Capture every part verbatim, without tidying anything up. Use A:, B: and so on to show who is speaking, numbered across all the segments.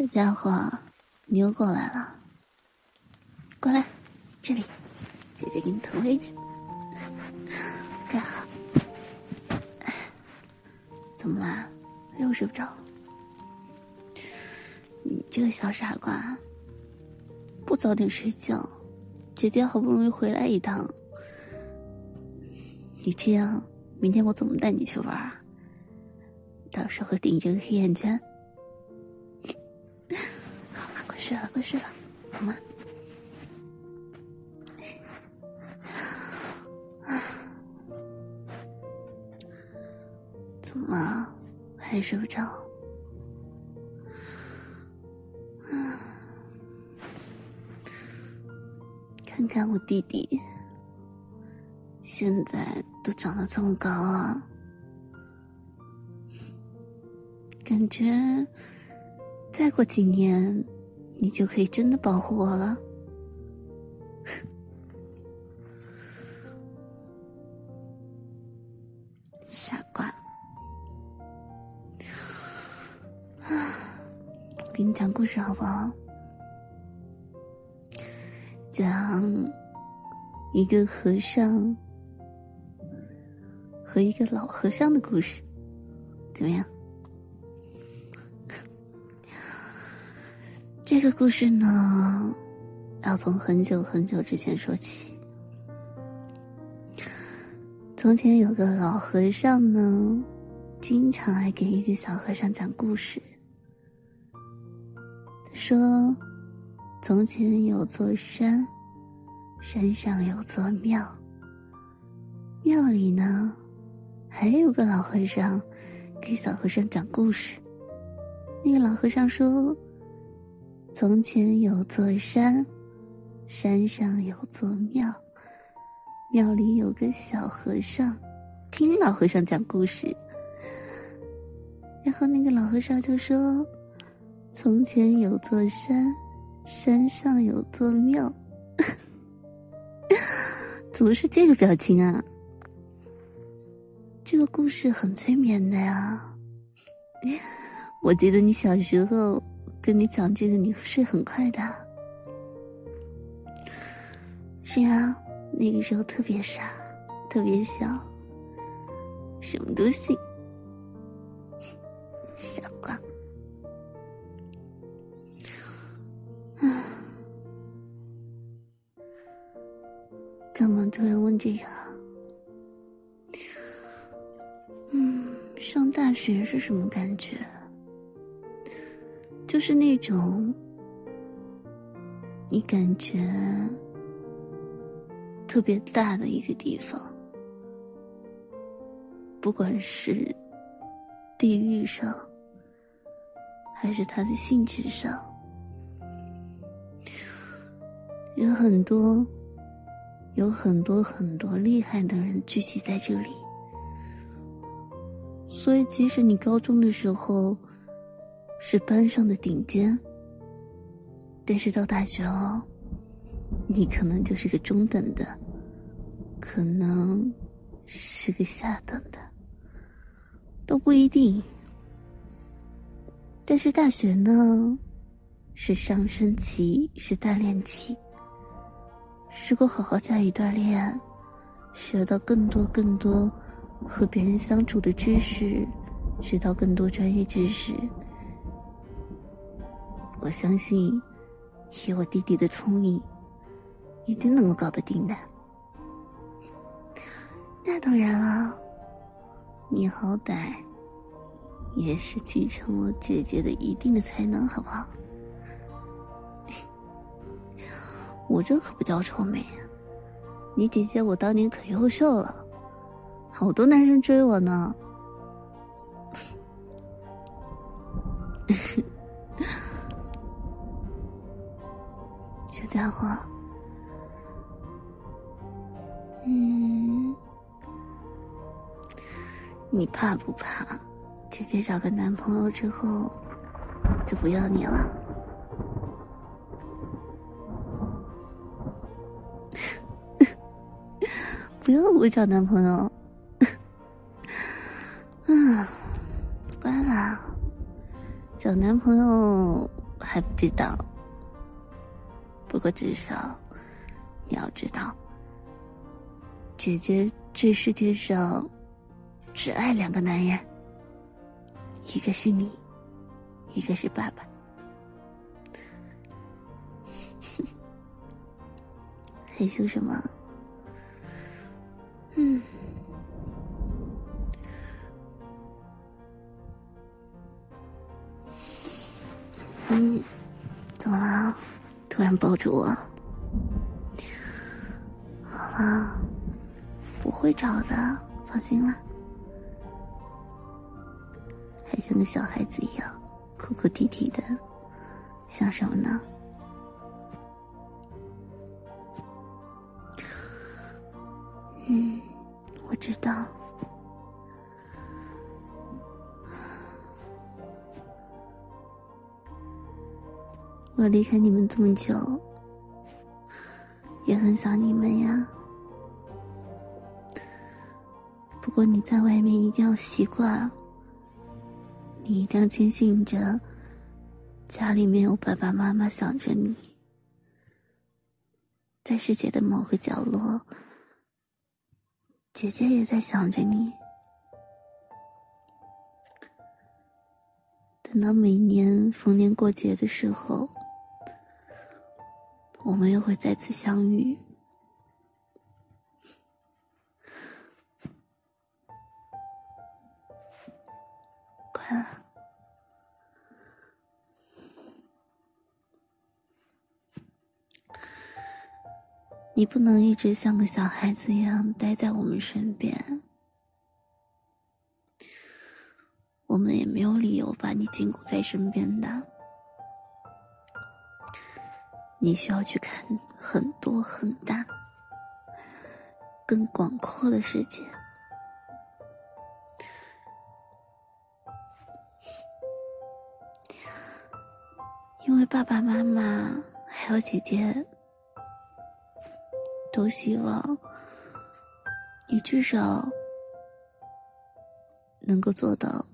A: 这家伙，你又过来了。过来，这里，姐姐给你腾位置。盖好。怎么啦？又睡不着？你这个小傻瓜，不早点睡觉，姐姐好不容易回来一趟，你这样，明天我怎么带你去玩啊？到时候顶着个黑眼圈。好了，快睡了，快睡了，好吗？怎么了？还睡不着？看看我弟弟，现在都长得这么高啊，感觉再过几年你就可以真的保护我了。傻瓜。我给你讲故事好不好？讲一个和尚和一个老和尚的故事，怎么样？这个故事呢，要从很久很久之前说起。从前有个老和尚呢，经常爱给一个小和尚讲故事。他说，从前有座山，山上有座庙，庙里呢还有个老和尚给小和尚讲故事。那个老和尚说，从前有座山，山上有座庙，庙里有个小和尚听老和尚讲故事。然后那个老和尚就说，从前有座山，山上有座庙。怎么是这个表情啊？这个故事很催眠的呀。我记得你小时候跟你讲这个，你睡很快的。是啊，那个时候特别傻，特别小，什么都信。傻瓜。干嘛突然问这个？嗯，上大学是什么感觉？就是那种你感觉特别大的一个地方，不管是地域上还是它的性质上，有很多有很多很多厉害的人聚集在这里。所以即使你高中的时候是班上的顶尖，但是到大学了，你可能就是个中等的，可能是个下等的，都不一定。但是大学呢，是上升期，是锻炼期。如果好好加以锻炼，学到更多更多和别人相处的知识，学到更多专业知识，我相信以我弟弟的聪明，一定能够搞得定的。那当然了，你好歹也是继承我姐姐的一定的才能，好不好？我这可不叫臭美，你姐姐我当年可优秀了，好多男生追我呢。小家伙，嗯，你怕不怕姐姐找个男朋友之后就不要你了？不要我找男朋友。啊，乖啦，找男朋友还不知道，不过至少你要知道，姐姐这世界上只爱两个男人，一个是你，一个是爸爸。害羞什么？嗯嗯，怎么了？突然抱住我？好了，不会找的，放心啦。还像个小孩子一样哭哭啼啼的，想什么呢？嗯，我知道。我离开你们这么久，也很想你们呀。不过你在外面一定要习惯，你一定要坚信着，家里面有爸爸妈妈想着你，在世界的某个角落，姐姐也在想着你。等到每年逢年过节的时候，我们又会再次相遇。快了，你不能一直像个小孩子一样待在我们身边，我们也没有理由把你禁锢在身边的。你需要去看很多很大、更广阔的世界。因为爸爸妈妈还有姐姐都希望你至少能够做到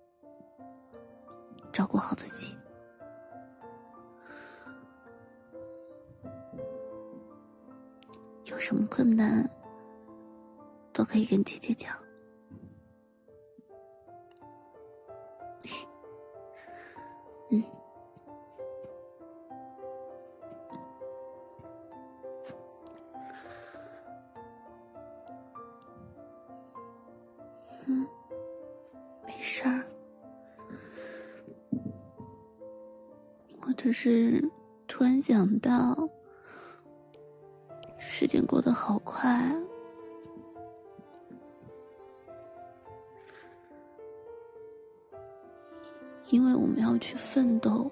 A: 照顾好自己。有什么困难都可以跟姐姐讲。嗯，嗯，没事儿，我只是突然想到，时间过得好快，因为我们要去奋斗，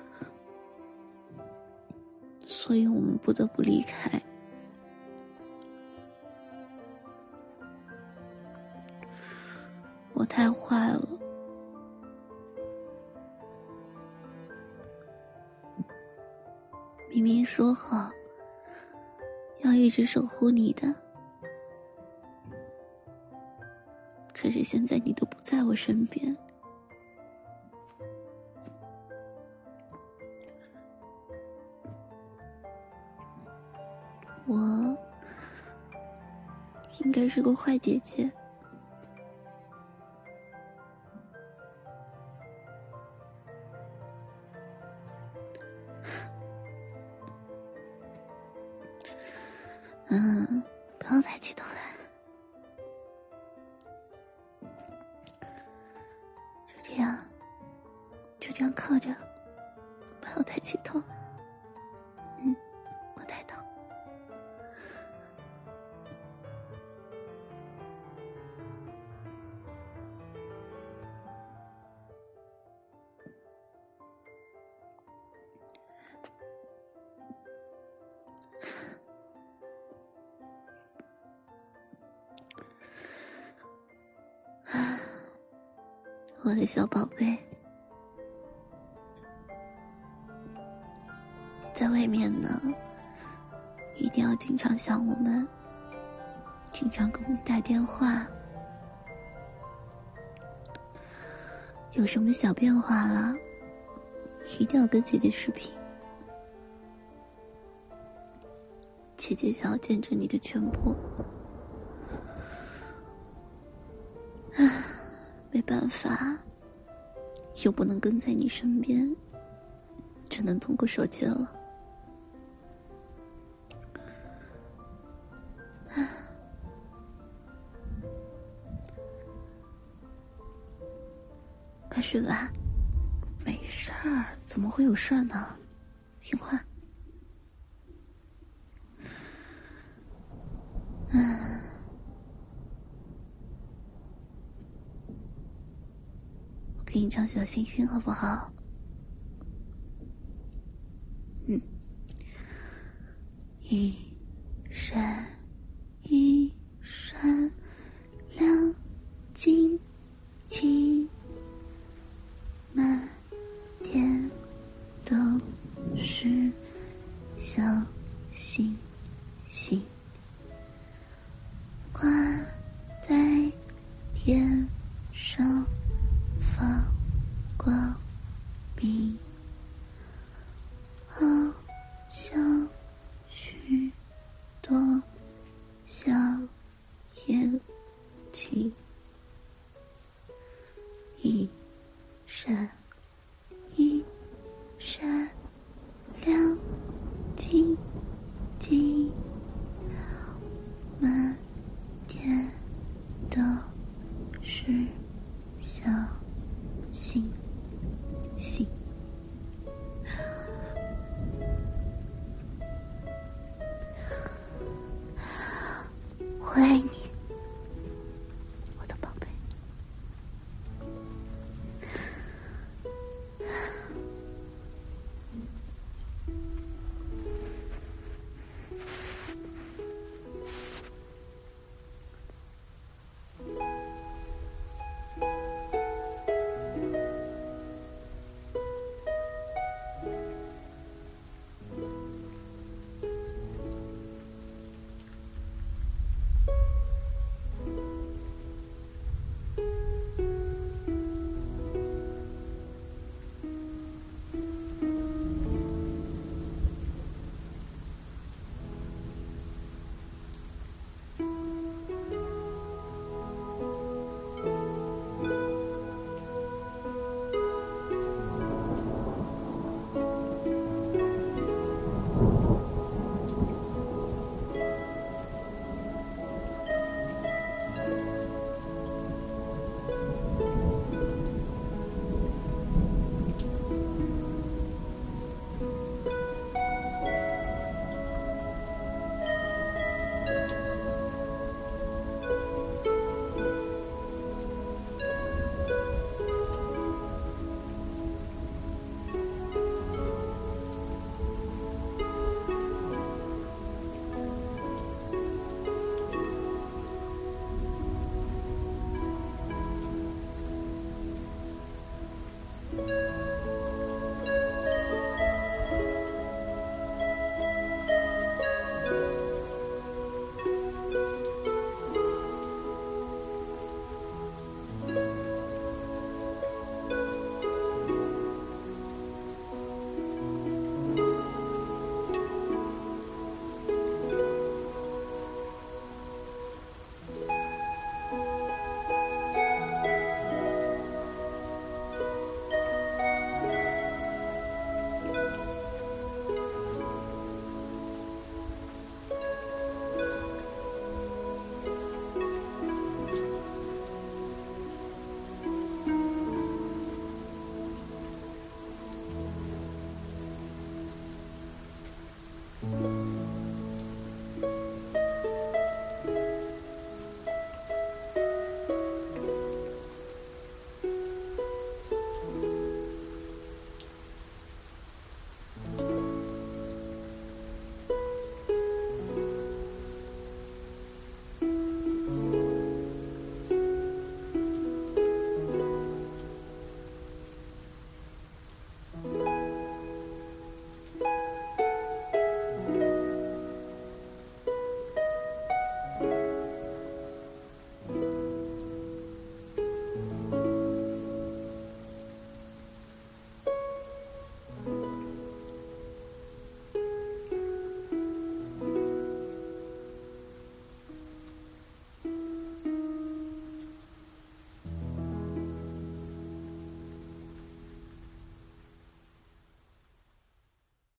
A: 所以我们不得不离开。我太坏了，明明说好要一直守护你的，可是现在你都不在我身边。我应该是个坏姐姐。嗯，不要抬起头来，就这样，就这样靠着，不要抬起头。嗯，我抬头。我的小宝贝，在外面呢，一定要经常想我们，经常给我们打电话。有什么小变化了， 一定要跟姐姐视频。姐姐想要见证你的全部。唉，没办法，又不能跟在你身边，只能通过手机了。快睡吧，没事儿，怎么会有事儿呢？听话。嗯，我给你唱小星星好不好？嗯，一闪一闪亮晶晶，满天都是小星星，挂在天上放光明，好像许多小眼睛，一闪一闪亮晶晶，满天都是